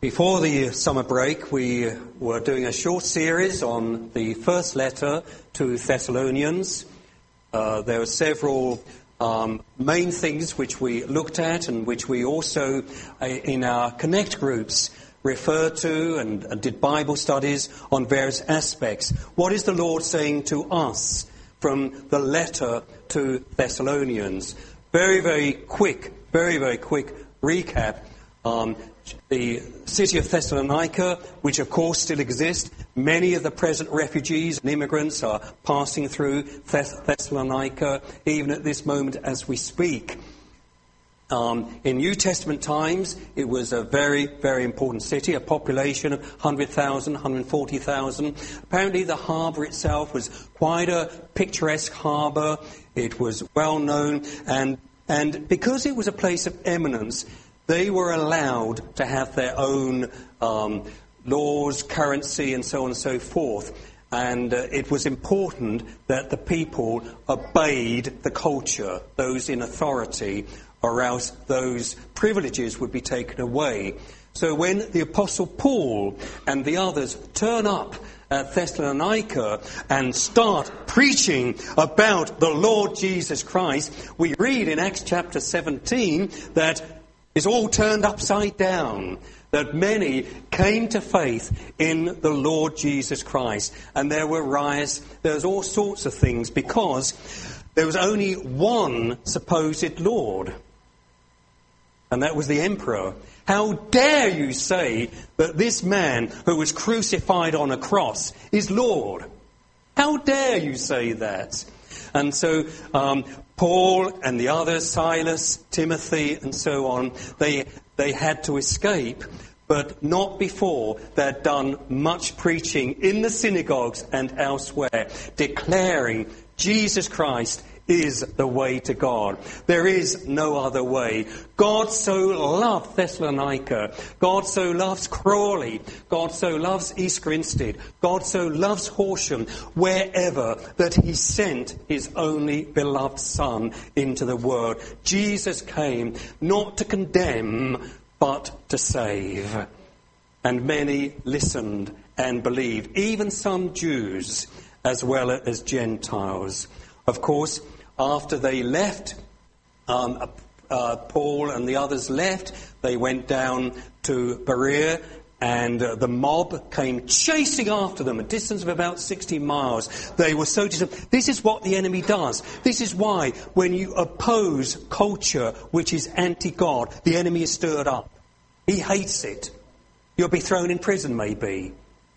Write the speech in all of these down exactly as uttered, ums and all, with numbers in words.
Before the summer break, we were doing a short series on the first letter to Thessalonians. Uh, there were several um, main things which we looked at and which we also, uh, in our Connect groups, referred to and, and did Bible studies on various aspects. What is the Lord saying to us from the letter to Thessalonians? Very, very quick, very, very quick recap. Um, the city of Thessalonica, which of course still exists, many of the present refugees and immigrants are passing through Thess- Thessalonica, even at this moment as we speak. Um, in New Testament times, it was a very, very important city, a population of one hundred thousand, one hundred forty thousand. Apparently the harbour itself was quite a picturesque harbour. It was well known, and, and because it was a place of eminence, they were allowed to have their own um, laws, currency, and so on and so forth. And uh, it was important that the people obeyed the culture, those in authority, or else those privileges would be taken away. So when the Apostle Paul and the others turn up at Thessalonica and start preaching about the Lord Jesus Christ, we read in Acts chapter seventeen that it's all turned upside down, that many came to faith in the Lord Jesus Christ. And there were riots, there was all sorts of things, because there was only one supposed Lord, and that was the emperor. How dare you say that this man who was crucified on a cross is Lord? How dare you say that? And so um, Paul and the others, Silas, Timothy, and so on, they they had to escape, but not before they'd done much preaching in the synagogues and elsewhere, declaring Jesus Christ is the way to God. There is no other way. God so loved Thessalonica. God so loves Crawley. God so loves East Grinstead. God so loves Horsham, wherever, that he sent his only beloved Son into the world. Jesus came not to condemn, but to save. And many listened and believed, even some Jews as well as Gentiles. Of course, after they left, um, uh, Paul and the others left, they went down to Berea, and uh, the mob came chasing after them, a distance of about sixty miles. They were so disappointed. This is what the enemy does. This is why when you oppose culture which is anti-God, the enemy is stirred up. He hates it. You'll be thrown in prison, maybe.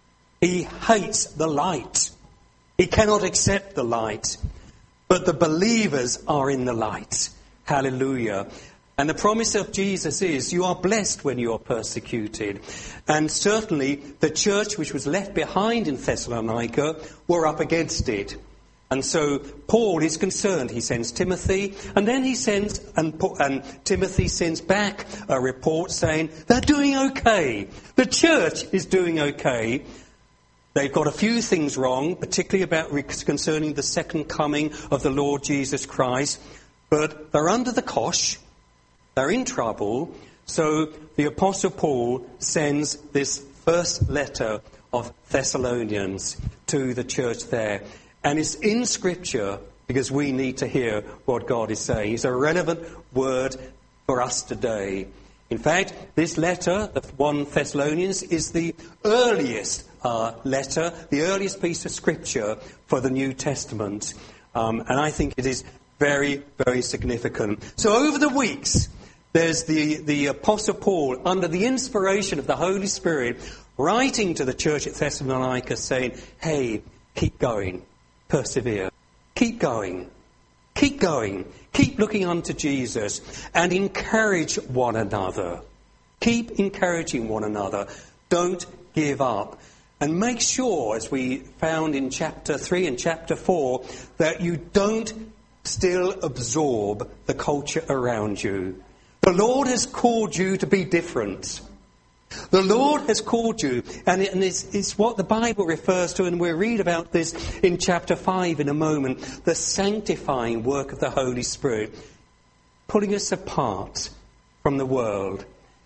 He hates the light. He cannot accept the light. But the believers are in the light. Hallelujah. And the promise of Jesus is you are blessed when you are persecuted. And certainly the church which was left behind in Thessalonica were up against it. And so Paul is concerned. He sends Timothy, and then he sends, and, and Timothy sends back a report saying they're doing okay. The church is doing okay. They've got a few things wrong, particularly about concerning the second coming of the Lord Jesus Christ. But they're under the cosh. They're in trouble. So the Apostle Paul sends this first letter of Thessalonians to the church there. And it's in Scripture because we need to hear what God is saying. It's a relevant word for us today. In fact, this letter, the First Thessalonians, is the earliest uh, letter, the earliest piece of Scripture for the New Testament. Um, and I think it is very, very significant. So over the weeks, there's the, the Apostle Paul, under the inspiration of the Holy Spirit, writing to the church at Thessalonica saying, hey, keep going, persevere, keep going. Keep going. Keep looking unto Jesus and encourage one another. Keep encouraging one another. Don't give up. And make sure, as we found in chapter three and chapter four, that you don't still absorb the culture around you. The Lord has called you to be different. The Lord has called you, and it's, it's what the Bible refers to, and we'll read about this in chapter five in a moment, the sanctifying work of the Holy Spirit, pulling us apart from the world,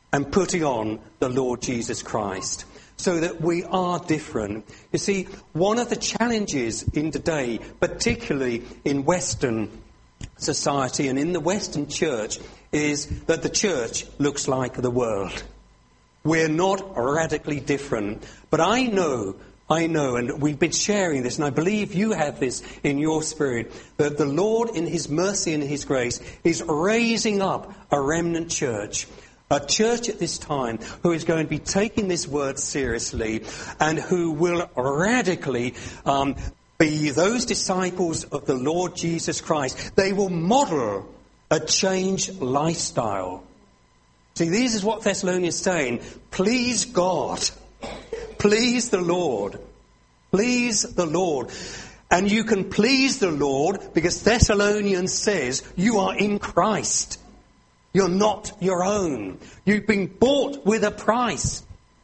and putting on the Lord Jesus Christ. So that we are different. You see, one of the challenges in today, particularly in Western society and in the Western church, is that the church looks like the world. We're not radically different. But I know, I know, and we've been sharing this, and I believe you have this in your spirit, that the Lord in his mercy and his grace is raising up a remnant church. A church at this time who is going to be taking this word seriously and who will radically um, be those disciples of the Lord Jesus Christ. They will model a changed lifestyle. See, this is what Thessalonians is saying. Please God. Please the Lord. Please the Lord. And you can please the Lord because Thessalonians says you are in Christ. You're not your own. You've been bought with a price.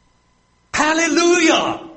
Hallelujah!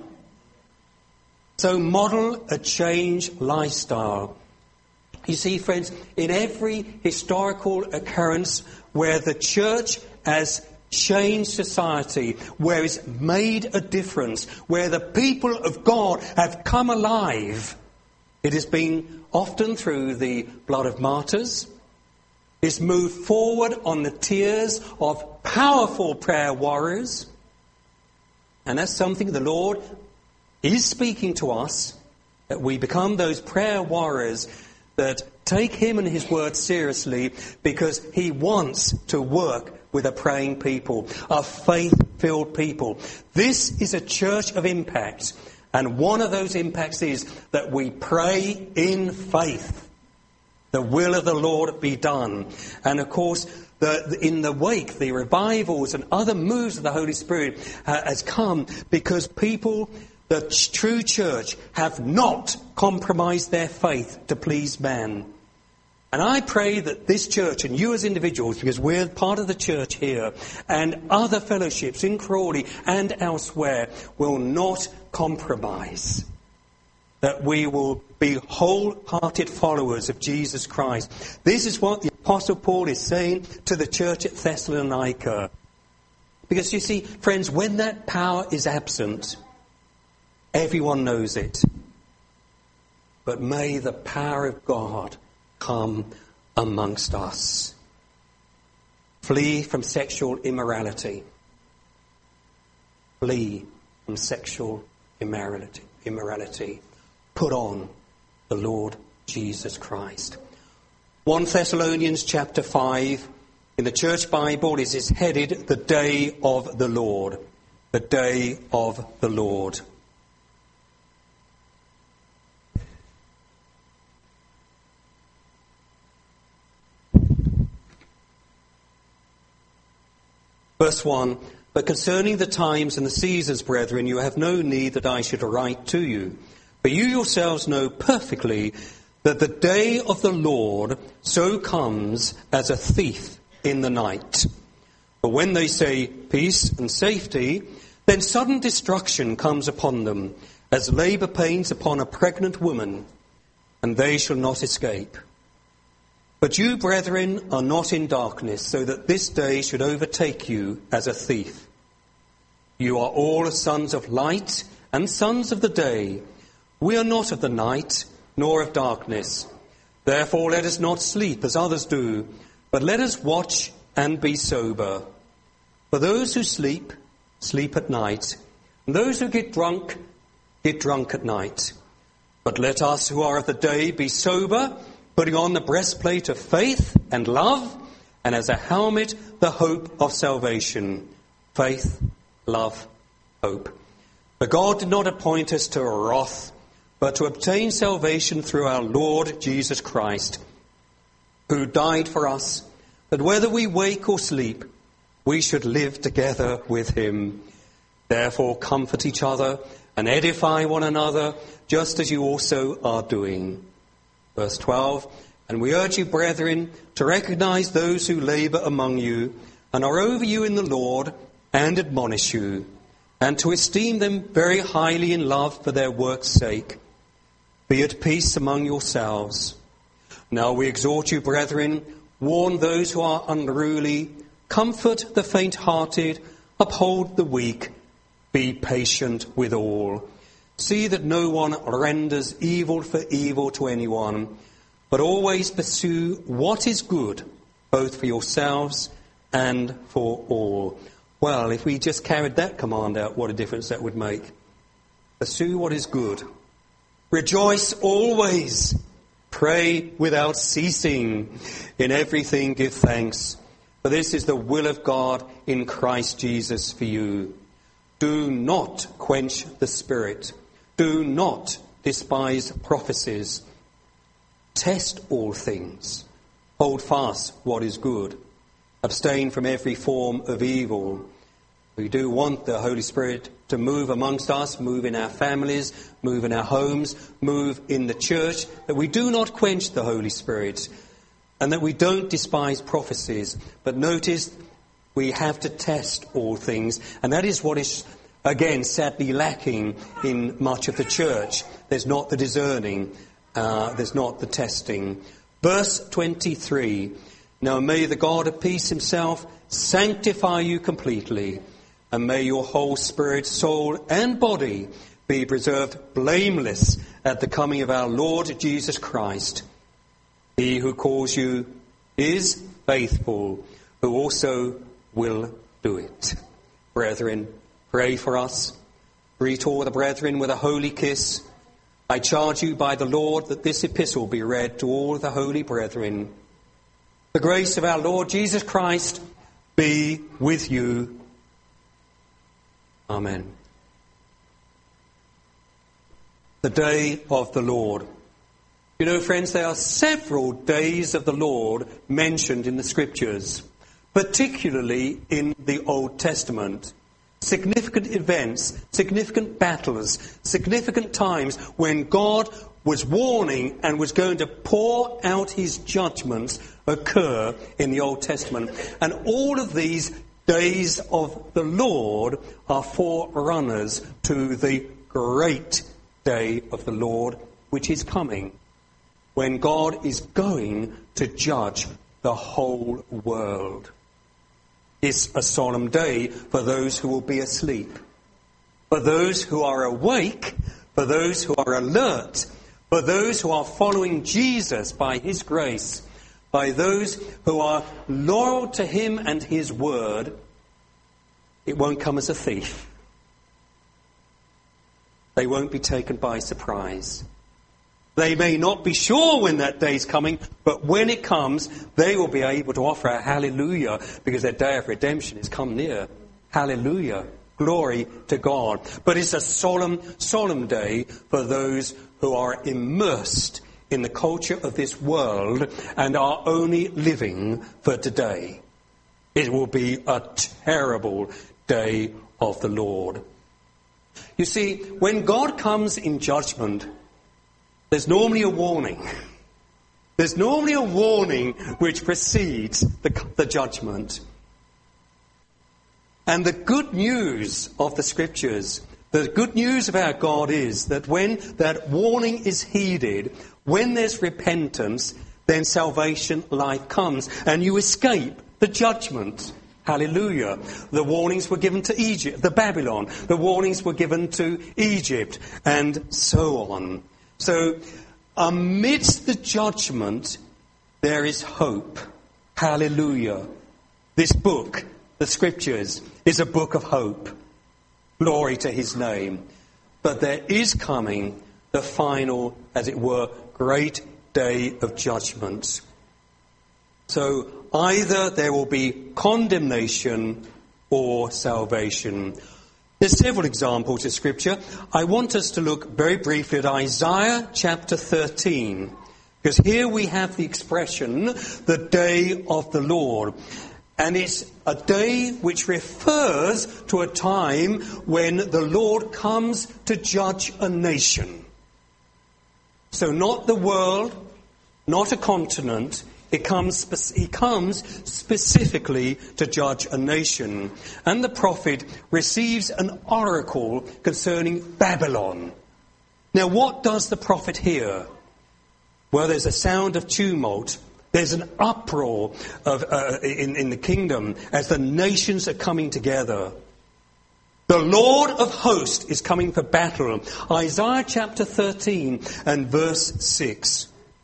So model a changed lifestyle. You see, friends, in every historical occurrence where the church has changed society, where it's made a difference, where the people of God have come alive, it has been often through the blood of martyrs. It's moved forward on the tears of powerful prayer warriors. And that's something the Lord is speaking to us, that we become those prayer warriors that take him and his word seriously because he wants to work with a praying people, a faith-filled people. This is a church of impact. And one of those impacts is that we pray in faith. The will of the Lord be done. And of course, the, in the wake, the revivals and other moves of the Holy Spirit uh, has come because people, the true church, have not compromised their faith to please man. And I pray that this church and you as individuals, because we're part of the church here, and other fellowships in Crawley and elsewhere, will not compromise. That we will be wholehearted followers of Jesus Christ. This is what the Apostle Paul is saying to the church at Thessalonica. Because you see, friends, when that power is absent, everyone knows it. But may the power of God come amongst us. Flee from sexual immorality. Flee from sexual immorality. immorality. Put on the Lord Jesus Christ. First Thessalonians chapter five in the Church Bible is, is headed the Day of the Lord. The Day of the Lord. Verse one, but concerning the times and the seasons, brethren, you have no need that I should write to you. But you yourselves know perfectly that the day of the Lord so comes as a thief in the night. But when they say peace and safety, then sudden destruction comes upon them, as labour pains upon a pregnant woman, and they shall not escape. But you, brethren, are not in darkness, so that this day should overtake you as a thief. You are all sons of light and sons of the day. We are not of the night, nor of darkness. Therefore let us not sleep as others do, but let us watch and be sober. For those who sleep, sleep at night, and those who get drunk, get drunk at night. But let us who are of the day be sober, putting on the breastplate of faith and love, and as a helmet the hope of salvation. Faith, love, hope. For God did not appoint us to wrath, but to obtain salvation through our Lord Jesus Christ, who died for us, that whether we wake or sleep, we should live together with him. Therefore comfort each other and edify one another, just as you also are doing. Verse twelve, and we urge you, brethren, to recognize those who labour among you and are over you in the Lord and admonish you, and to esteem them very highly in love for their work's sake. Be at peace among yourselves. Now we exhort you, brethren, warn those who are unruly, Comfort the faint-hearted, uphold the weak, be patient with all. See that no one renders evil for evil to anyone, but always pursue what is good, both for yourselves and for all. Well, if we just carried that command out, what a difference that would make. Pursue what is good. Rejoice always. Pray without ceasing. In everything give thanks, for this is the will of God in Christ Jesus for you. Do not quench the Spirit. Do not despise prophecies. Test all things. Hold fast what is good. Abstain from every form of evil. We do want the Holy Spirit to move amongst us, move in our families, move in our homes, move in the church, that we do not quench the Holy Spirit and that we don't despise prophecies. But notice we have to test all things, and that is what is, again, sadly lacking in much of the church. There's not the discerning, uh, there's not the testing. Verse twenty-three, now may the God of peace himself sanctify you completely, and may your whole spirit, soul and body be preserved blameless at the coming of our Lord Jesus Christ. He who calls you is faithful, who also will do it. Brethren, pray for us. Greet all the brethren with a holy kiss. I charge you by the Lord that this epistle be read to all the holy brethren. The grace of our Lord Jesus Christ be with you. Amen. The day of the Lord. You know, friends, there are several days of the Lord mentioned in the Scriptures, particularly in the Old Testament. Significant events, significant battles, significant times when God was warning and was going to pour out his judgments occur in the Old Testament. And all of these days of the Lord are forerunners to the great day of the Lord, which is coming, when God is going to judge the whole world. It's a solemn day for those who will be asleep. For those who are awake, for those who are alert, for those who are following Jesus by his grace, by those who are loyal to him and his word, it won't come as a thief. They won't be taken by surprise. They may not be sure when that day is coming, but when it comes, they will be able to offer a hallelujah, because their day of redemption has come near. Hallelujah. Glory to God. But it's a solemn, solemn day for those who are immersed in the culture of this world and are only living for today. It will be a terrible day of the Lord. You see, when God comes in judgment, there's normally a warning. There's normally a warning which precedes the, the judgment. And the good news of the Scriptures, the good news of our God is that when that warning is heeded, when there's repentance, then salvation, life comes, and you escape the judgment. Hallelujah. The warnings were given to Egypt, the Babylon. The warnings were given to Egypt, and so on. So, amidst the judgment, there is hope. Hallelujah. This book, the Scriptures, is a book of hope. Glory to his name. But there is coming the final, as it were, great day of judgment. So, either there will be condemnation or salvation. There's several examples of Scripture. I want us to look very briefly at Isaiah chapter thirteen, because here we have the expression, the day of the Lord. And it's a day which refers to a time when the Lord comes to judge a nation. So not the world, not a continent. It comes, he comes specifically to judge a nation. And the prophet receives an oracle concerning Babylon. Now, what does the prophet hear? Well, there's a sound of tumult, There's an uproar of, uh, in, in the kingdom as the nations are coming together. The Lord of hosts is coming for battle. Isaiah chapter thirteen and verse six.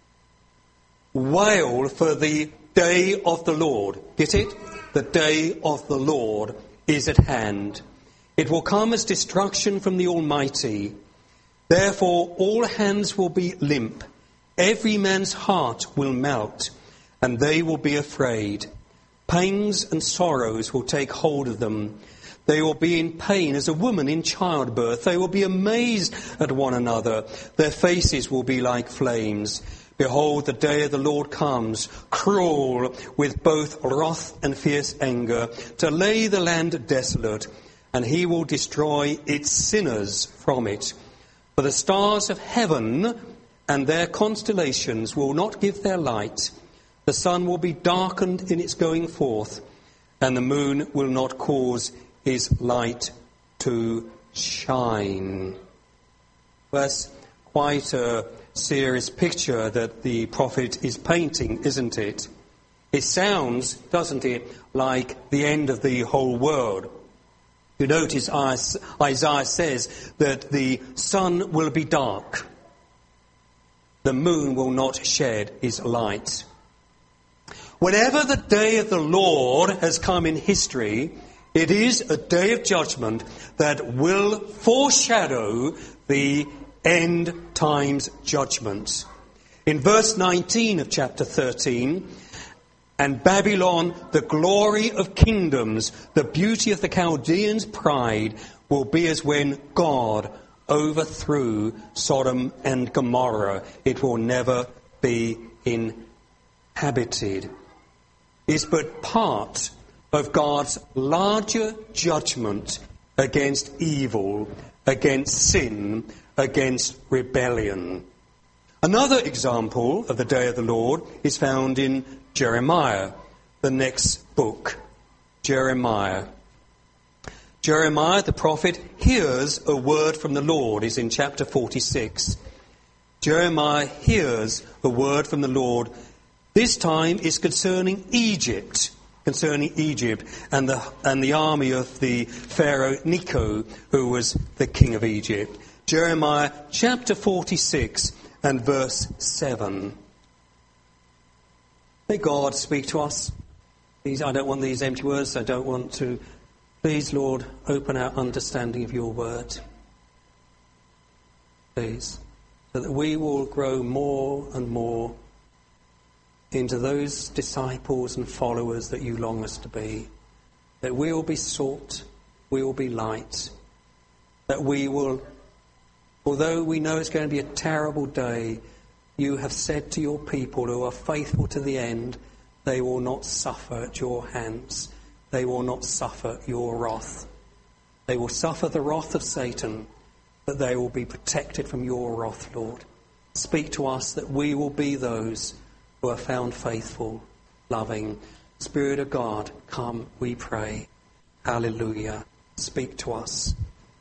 Wail for the day of the Lord. Get it? The day of the Lord is at hand. It will come as destruction from the Almighty. Therefore all hands will be limp. Every man's heart will melt, and they will be afraid. Pains and sorrows will take hold of them. They will be in pain as a woman in childbirth. They will be amazed at one another. Their faces will be like flames. Behold, the day of the Lord comes, cruel with both wrath and fierce anger, to lay the land desolate, and he will destroy its sinners from it. For the stars of heaven and their constellations will not give their light. The sun will be darkened in its going forth, and the moon will not cause his light to shine. That's quite a serious picture that the prophet is painting, isn't it? It sounds, doesn't it, like the end of the whole world. You notice Isaiah says that the sun will be dark. The moon will not shed its light. Whenever the day of the Lord has come in history, it is a day of judgment that will foreshadow the end times judgment. In verse nineteen of chapter thirteen, and Babylon, the glory of kingdoms, the beauty of the Chaldeans' pride, will be as when God overthrew Sodom and Gomorrah. It will never be inhabited. It's but part of God's larger judgment against evil, against sin, against rebellion. Another example of the day of the Lord is found in Jeremiah, the next book. Jeremiah. Jeremiah the prophet hears a word from the Lord, is in chapter forty-six. Jeremiah hears a word from the Lord. This time is concerning Egypt, concerning Egypt and the and the army of the Pharaoh Necho, who was the king of Egypt. Jeremiah chapter forty-six and verse seven. May God speak to us. These, I don't want these empty words. I don't want to. Please, Lord, open our understanding of your word. Please, so that we will grow more and more into those disciples and followers that you long us to be. That we will be salt, we will be light. That we will, although we know it's going to be a terrible day, you have said to your people who are faithful to the end, they will not suffer at your hands. They will not suffer your wrath. They will suffer the wrath of Satan, but they will be protected from your wrath, Lord. Speak to us that we will be those who are found faithful, loving. Spirit of God, come, we pray. Hallelujah. Speak to us.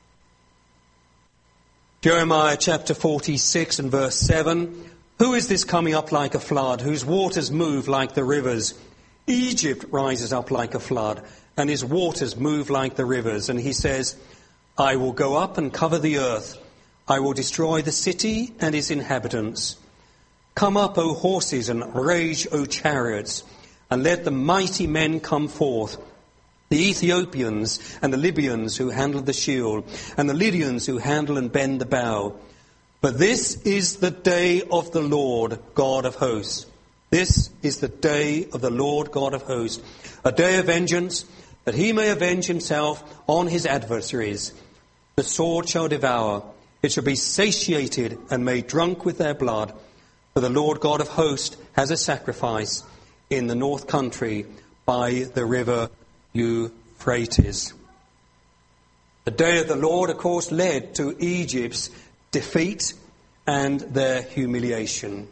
Jeremiah chapter forty-six and verse seven. Who is this coming up like a flood, whose waters move like the rivers? Egypt rises up like a flood, and his waters move like the rivers. And he says, I will go up and cover the earth. I will destroy the city and its inhabitants. Come up, O horses, and rage, O chariots, and let the mighty men come forth. The Ethiopians and the Libyans who handle the shield, and the Lydians who handle and bend the bow. But this is the day of the Lord God of hosts. This is the day of the Lord God of hosts, a day of vengeance, that he may avenge himself on his adversaries. The sword shall devour, it shall be satiated and made drunk with their blood. For the Lord God of hosts has a sacrifice in the north country by the river Euphrates. The day of the Lord, of course, led to Egypt's defeat and their humiliation.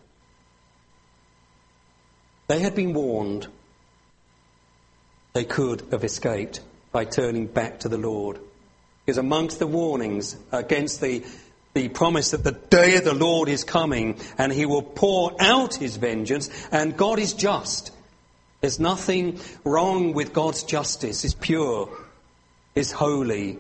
They had been warned. They could have escaped by turning back to the Lord. Because amongst the warnings against the the promise that the day of the Lord is coming and he will pour out his vengeance, and God is just. There's nothing wrong with God's justice. It's pure. It's holy.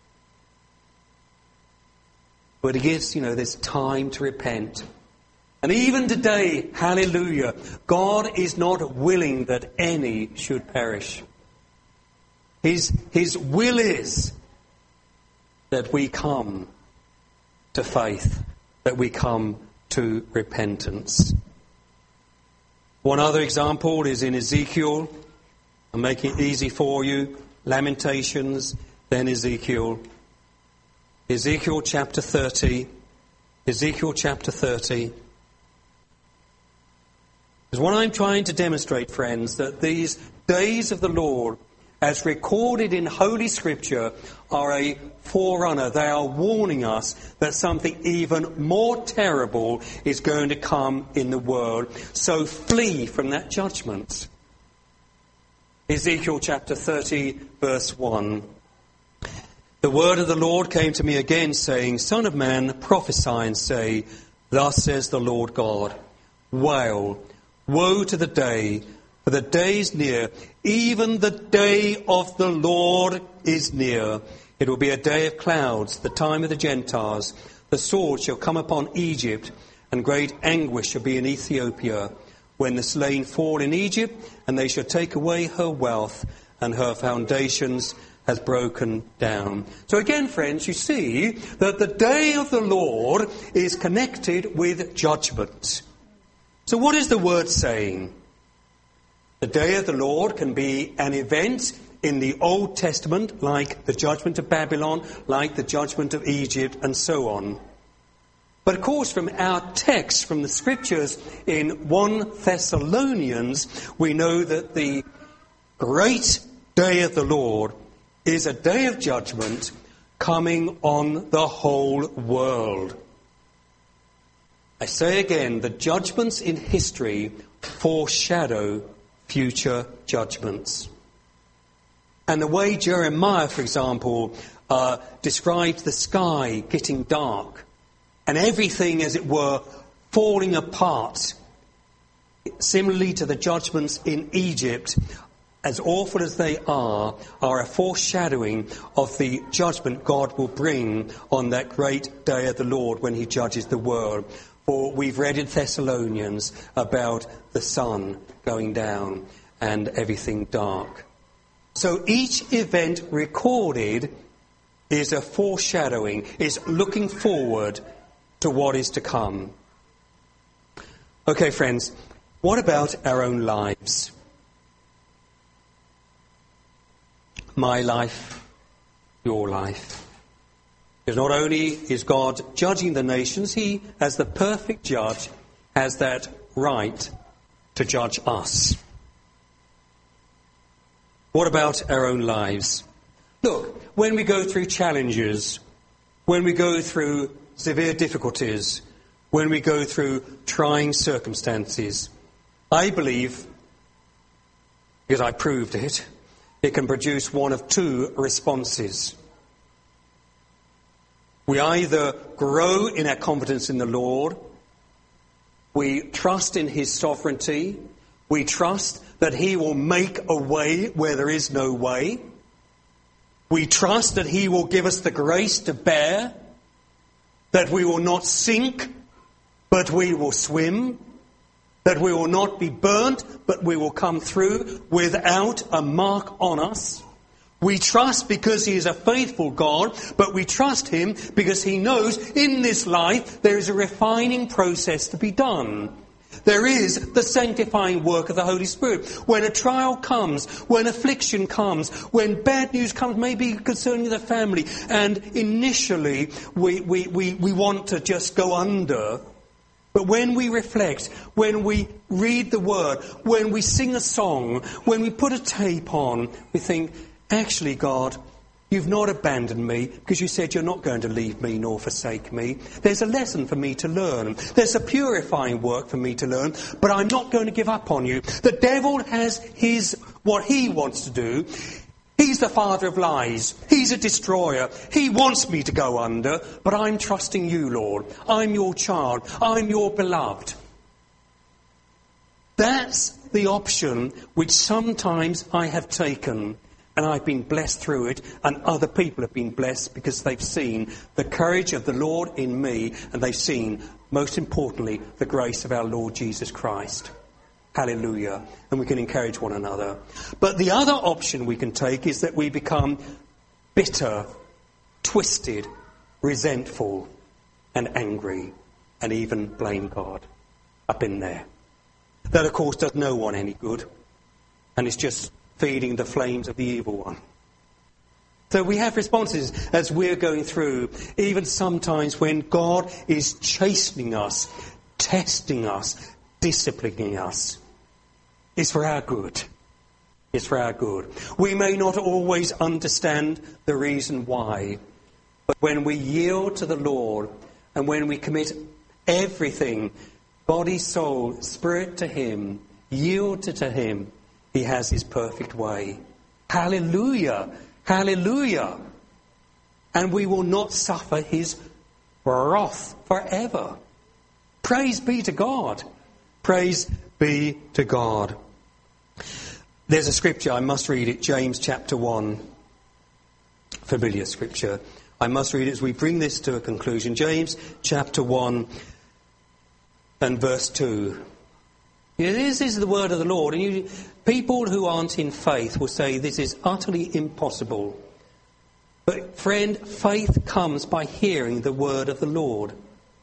But he gives, you know, there's time to repent. And even today, hallelujah, God is not willing that any should perish. His, his will is that we come to faith, that we come to repentance. One other example is in Ezekiel. I'm making it easy for you. Lamentations, then Ezekiel. Ezekiel chapter thirty. Ezekiel chapter thirty. Because what I'm trying to demonstrate, friends, that these days of the Lord, as recorded in Holy Scripture, are a forerunner. They are warning us that something even more terrible is going to come in the world. So flee from that judgment. Ezekiel chapter thirty, verse one. The word of the Lord came to me again, saying, Son of man, prophesy and say, Thus says the Lord God, Wail, woe to the day, for the day is near, even the day of the Lord is near. It will be a day of clouds, the time of the Gentiles. The sword shall come upon Egypt, and great anguish shall be in Ethiopia, when the slain fall in Egypt, and they shall take away her wealth, and her foundations has broken down. So again, friends, you see that the day of the Lord is connected with judgment. So what is the word saying? The day of the Lord can be an event in the Old Testament, like the judgment of Babylon, like the judgment of Egypt, and so on. But of course, from our text, from the Scriptures in First Thessalonians, we know that the great day of the Lord is a day of judgment coming on the whole world. I say again, the judgments in history foreshadow future judgments. And the way Jeremiah, for example, uh, describes the sky getting dark and everything, as it were, falling apart, similarly to the judgments in Egypt, as awful as they are, are a foreshadowing of the judgment God will bring on that great day of the Lord when he judges the world. For we've read in Thessalonians about the sun going down and everything dark. So each event recorded is a foreshadowing, is looking forward to what is to come. Okay, friends, what about our own lives? My life, your life. Because not only is God judging the nations, he, as the perfect judge, has that right to judge us. What about our own lives? Look, when we go through challenges, when we go through severe difficulties, when we go through trying circumstances, I believe, because I proved it, it can produce one of two responses. We either grow in our confidence in the Lord, we trust in his sovereignty, we trust that he will make a way where there is no way, we trust that he will give us the grace to bear, that we will not sink, but we will swim, that we will not be burnt, but we will come through without a mark on us. We trust because he is a faithful God, but we trust him because he knows in this life there is a refining process to be done. There is the sanctifying work of the Holy Spirit. When a trial comes, when affliction comes, when bad news comes, maybe concerning the family, and initially we, we, we, we want to just go under. But when we reflect, when we read the Word, when we sing a song, when we put a tape on, we think, actually, God, you've not abandoned me because you said you're not going to leave me nor forsake me. There's a lesson for me to learn. There's a purifying work for me to learn, but I'm not going to give up on you. The devil has his, what he wants to do. He's the father of lies. He's a destroyer. He wants me to go under, but I'm trusting you, Lord. I'm your child. I'm your beloved. That's the option which sometimes I have taken, and I've been blessed through it, and other people have been blessed because they've seen the courage of the Lord in me, and they've seen, most importantly, the grace of our Lord Jesus Christ. Hallelujah. And we can encourage one another. But the other option we can take is that we become bitter, twisted, resentful, and angry, and even blame God. I've been there. That, of course, does no one any good, and it's just feeding the flames of the evil one. So we have responses as we're going through, even sometimes when God is chastening us, testing us, disciplining us. It's for our good. It's for our good. We may not always understand the reason why, but when we yield to the Lord and when we commit everything, body, soul, spirit to Him, yield to Him, He has His perfect way. Hallelujah! Hallelujah! And we will not suffer His wrath forever. Praise be to God. Praise be to God. There's a scripture, I must read it, James chapter one. Familiar scripture. I must read it as we bring this to a conclusion. James chapter one and verse two. You know, this is the word of the Lord, and you, people who aren't in faith will say this is utterly impossible. But friend, faith comes by hearing the word of the Lord.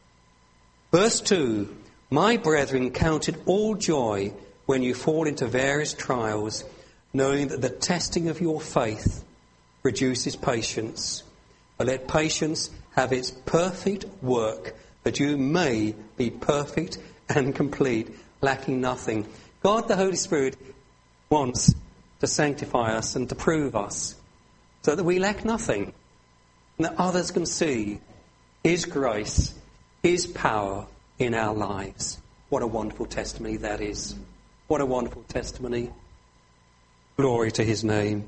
Verse two, my brethren, count it all joy when you fall into various trials, knowing that the testing of your faith produces patience. But let patience have its perfect work, that you may be perfect and complete, lacking nothing. God, the Holy Spirit, wants to sanctify us and to prove us so that we lack nothing, and that others can see His grace, His power in our lives. What a wonderful testimony that is. What a wonderful testimony. Glory to His name.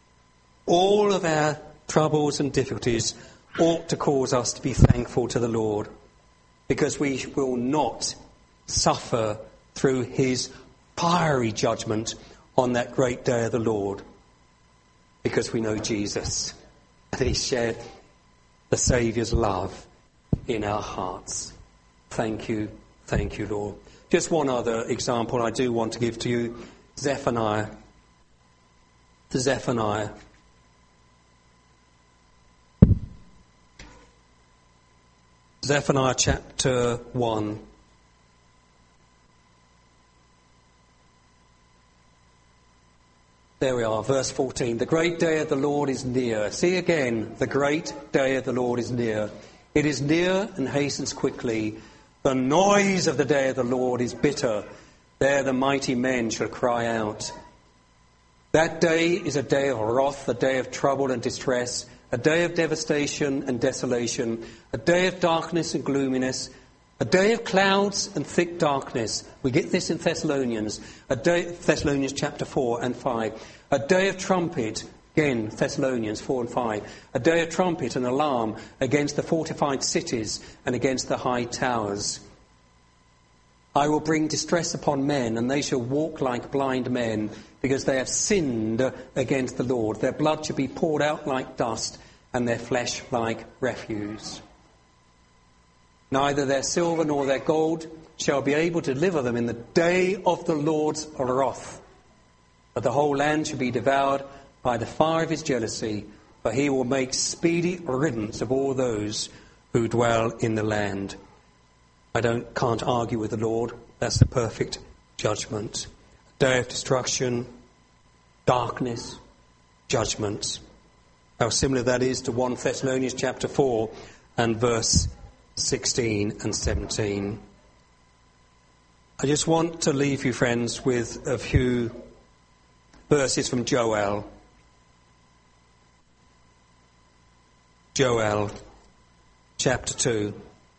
All of our troubles and difficulties ought to cause us to be thankful to the Lord, because we will not suffer through His fiery judgment on that great day of the Lord, because we know Jesus, and He shared the Saviour's love in our hearts. Thank you, thank you, Lord. Just one other example I do want to give to you. Zephaniah. Zephaniah. Zephaniah chapter one. There we are, verse fourteen. The great day of the Lord is near. See again, the great day of the Lord is near. It is near and hastens quickly. The noise of the day of the Lord is bitter. There the mighty men shall cry out. That day is a day of wrath, a day of trouble and distress, a day of devastation and desolation, a day of darkness and gloominess, a day of clouds and thick darkness. We get this in Thessalonians, a day, Thessalonians chapter four and five. A day of trumpet, again, Thessalonians four and five. A day of trumpet and alarm against the fortified cities and against the high towers. I will bring distress upon men, and they shall walk like blind men, because they have sinned against the Lord. Their blood shall be poured out like dust, and their flesh like refuse. Neither their silver nor their gold shall be able to deliver them in the day of the Lord's wrath. But the whole land shall be devoured by the fire of His jealousy, for He will make speedy riddance of all those who dwell in the land. I don't can't argue with the Lord. That's the perfect judgment. Day of destruction, darkness, judgment. How similar that is to First Thessalonians chapter four and verse sixteen and seventeen. I just want to leave you, friends, with a few verses from Joel. Joel chapter two.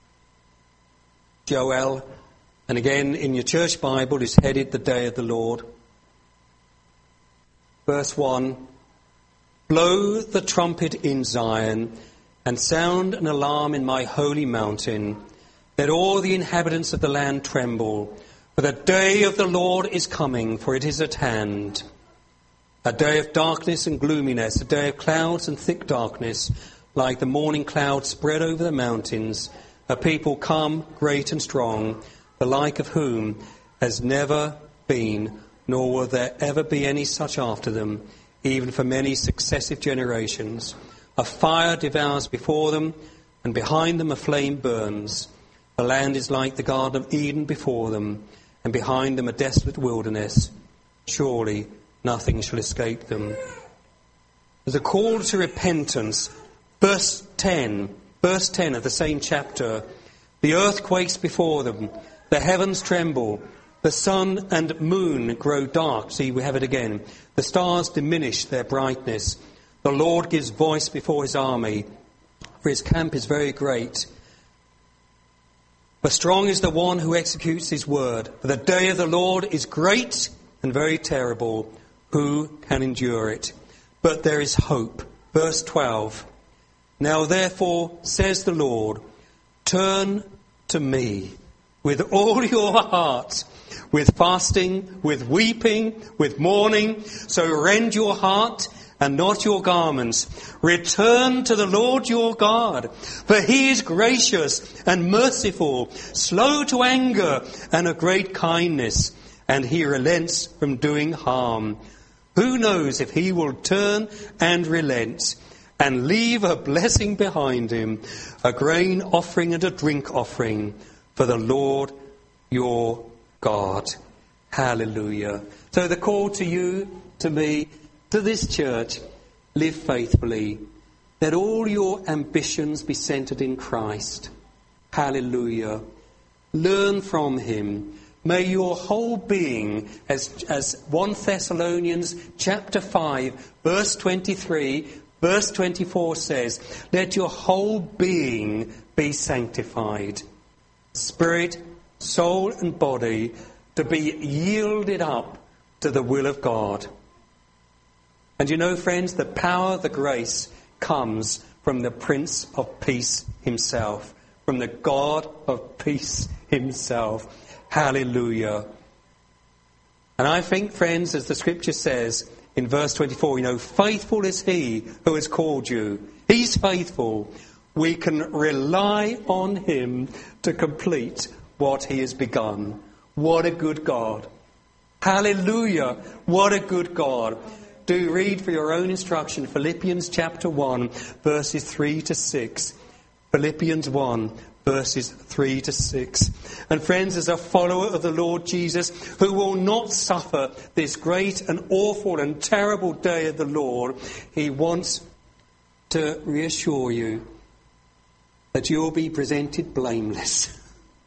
Joel, and again in your church Bible, is headed the day of the Lord. Verse one, Blow the trumpet in Zion, and sound an alarm in my holy mountain. Let all the inhabitants of the land tremble, for the day of the Lord is coming, for it is at hand. A day of darkness and gloominess, a day of clouds and thick darkness, like the morning cloud spread over the mountains. A people come, great and strong, the like of whom has never been, nor will there ever be any such after them, even for many successive generations. A fire devours before them, and behind them a flame burns. The land is like the Garden of Eden before them, and behind them a desolate wilderness. Surely nothing shall escape them. There's a call to repentance. Verse ten, verse ten of the same chapter. The earth quakes before them, the heavens tremble, the sun and moon grow dark. See, we have it again. The stars diminish their brightness. The Lord gives voice before his army, for his camp is very great. But strong is the one who executes his word. For the day of the Lord is great and very terrible. Who can endure it? But there is hope. Verse twelve. Now therefore, says the Lord, turn to me with all your heart, with fasting, with weeping, with mourning. So rend your heart and not your garments. Return to the Lord your God, for he is gracious and merciful, slow to anger and of great kindness, and he relents from doing harm. Who knows if he will turn and relent and leave a blessing behind him, a grain offering and a drink offering for the Lord your God. Hallelujah. So the call to you, to me, to this church, live faithfully. Let all your ambitions be centered in Christ. Hallelujah. Learn from him. May your whole being, as, as First Thessalonians chapter five, verse twenty-three, verse twenty-four says, let your whole being be sanctified. Spirit, soul and body to be yielded up to the will of God. And you know, friends, the power, the grace comes from the Prince of Peace himself, from the God of peace himself. Hallelujah. And I think, friends, as the scripture says in verse twenty-four, you know, faithful is he who has called you. He's faithful. We can rely on him to complete what he has begun. What a good God. Hallelujah. What a good God. Do read for your own instruction Philippians chapter one, verses three to six. Philippians one, verses three to six. And friends, as a follower of the Lord Jesus, who will not suffer this great and awful and terrible day of the Lord, he wants to reassure you that you will be presented blameless.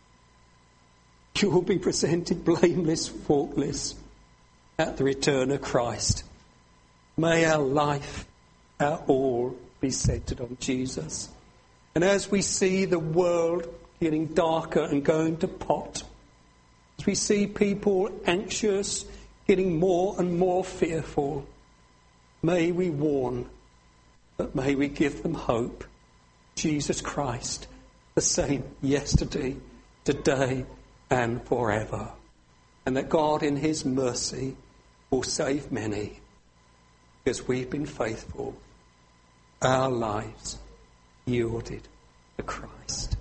You will be presented blameless, faultless at the return of Christ. May our life, our all, be centered on Jesus. And as we see the world getting darker and going to pot, as we see people anxious, getting more and more fearful, may we warn, but may we give them hope. Jesus Christ, the same yesterday, today, and forever. And that God in his mercy will save many, because we've been faithful, our lives yielded to Christ.